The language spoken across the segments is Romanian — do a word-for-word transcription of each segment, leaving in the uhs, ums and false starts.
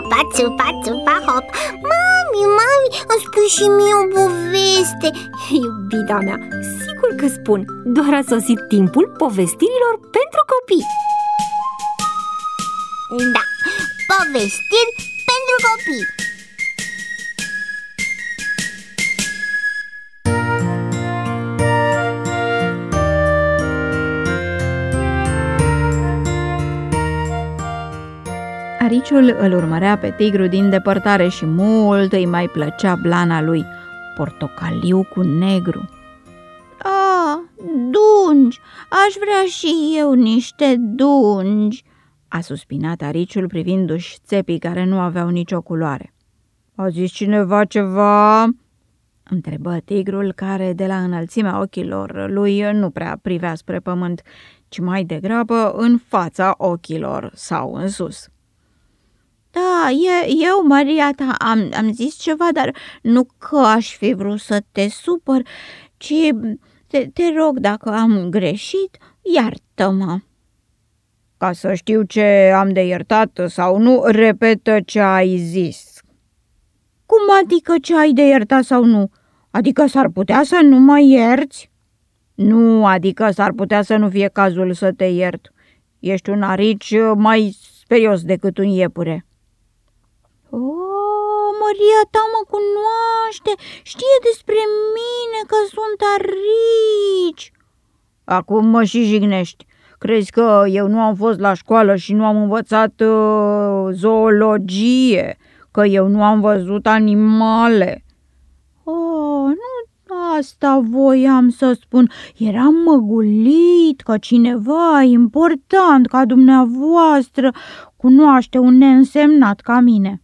țupa, țupa, țupa, hop. Mami, mami, îmi spui și mie o poveste. Iubita mea, sigur că spun. Doar a sosit timpul povestirilor pentru copii. Da, povestiri pentru copii. Ariciul îl urmărea pe tigru din depărtare și mult îi mai plăcea blana lui, portocaliu cu negru. Ah, dungi, aș vrea și eu niște dungi, a suspinat Ariciul privindu-și țepii care nu aveau nicio culoare. A zis cineva ceva? Întrebă tigrul, care de la înălțimea ochilor lui nu prea privea spre pământ, ci mai degrabă în fața ochilor sau în sus. Da, eu, Maria ta, am, am zis ceva, dar nu că aș fi vrut să te supăr, ci te, te rog, dacă am greșit, iartă-mă. Ca să știu ce am de iertat sau nu, repetă ce ai zis. Cum adică ce ai de iertat sau nu? Adică s-ar putea să nu mă ierți? Nu, adică s-ar putea să nu fie cazul să te iert. Ești un arici mai sperios decât un iepure. Oh, Maria ta mă cunoaște, știe despre mine că sunt arici. Acum mă și jignești. Crezi că eu nu am fost la școală și nu am învățat uh, zoologie, că eu nu am văzut animale? Oh, nu asta voiam să spun. Eram măgulit că cineva important ca dumneavoastră cunoaște un neînsemnat ca mine.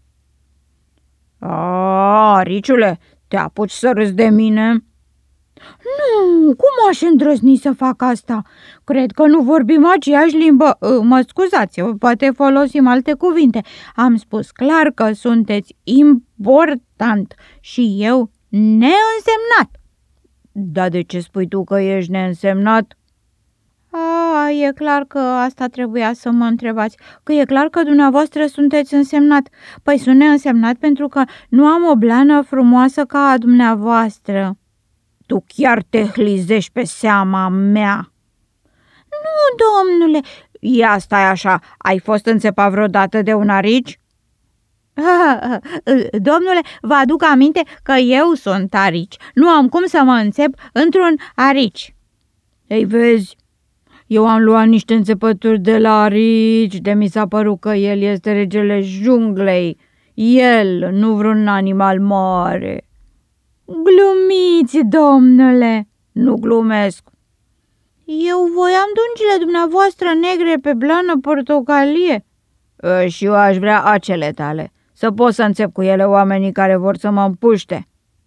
A, Ariciule, te apuci să râzi de mine? Nu, cum aș îndrăzni să fac asta? Cred că nu vorbim aceeași limbă. Mă scuzați, poate folosim alte cuvinte. Am spus clar că sunteți important și eu neînsemnat. Dar de ce spui tu că ești neînsemnat? A, e clar că asta trebuia să mă întrebați, că e clar că dumneavoastră sunteți însemnat. Păi sunt neînsemnat pentru că nu am o blană frumoasă ca a dumneavoastră. Tu chiar te hlizești pe seama mea. Nu, domnule. Ia stai așa, ai fost înțepat vreodată de un arici? Ah, domnule, vă aduc aminte că eu sunt arici. Nu am cum să mă înțep într-un arici. Ei, vezi, eu am luat niște înțepături de la arici, de mi s-a părut că el este regele junglei. El, nu vreun animal mare. Glumiți, domnule. Nu glumesc. Eu voiam dungile dumneavoastră negre pe blană portocalie. Și eu aș vrea acele tale, să pot să înțep cu ele oamenii care vor să mă împuște.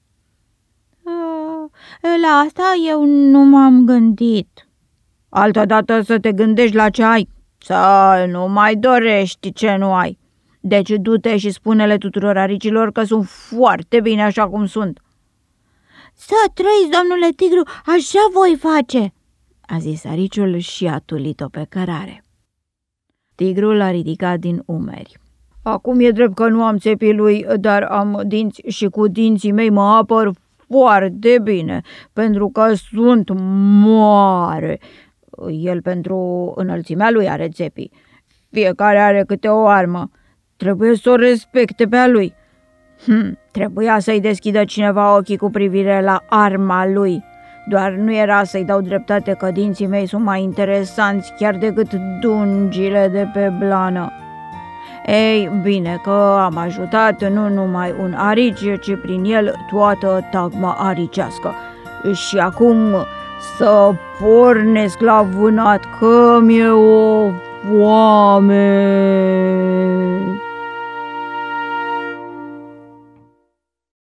La asta eu nu m-am gândit. Altădată să te gândești la ce ai, să nu mai dorești ce nu ai. Deci du-te și spune-le tuturor aricilor că sunt foarte bine așa cum sunt. Să trăiți, domnule tigru, așa voi face, a zis ariciul și a tulit-o pe cărare. Tigrul a ridicat din umeri. Acum e drept că nu am țepii lui, dar am dinți și cu dinții mei mă apăr foarte bine, pentru că sunt mare. El pentru înălțimea lui are țepii. Fiecare are câte o armă. Trebuie să o respecte pe a lui. Hm, trebuia să-i deschidă cineva ochii cu privire la arma lui. Doar nu era să-i dau dreptate că dinții mei sunt mai interesanți chiar decât dungile de pe blană. Ei, bine că am ajutat nu numai un arici, ci prin el toată tagma aricească. Și acum să pornesc la vânat, că mi-e o foame.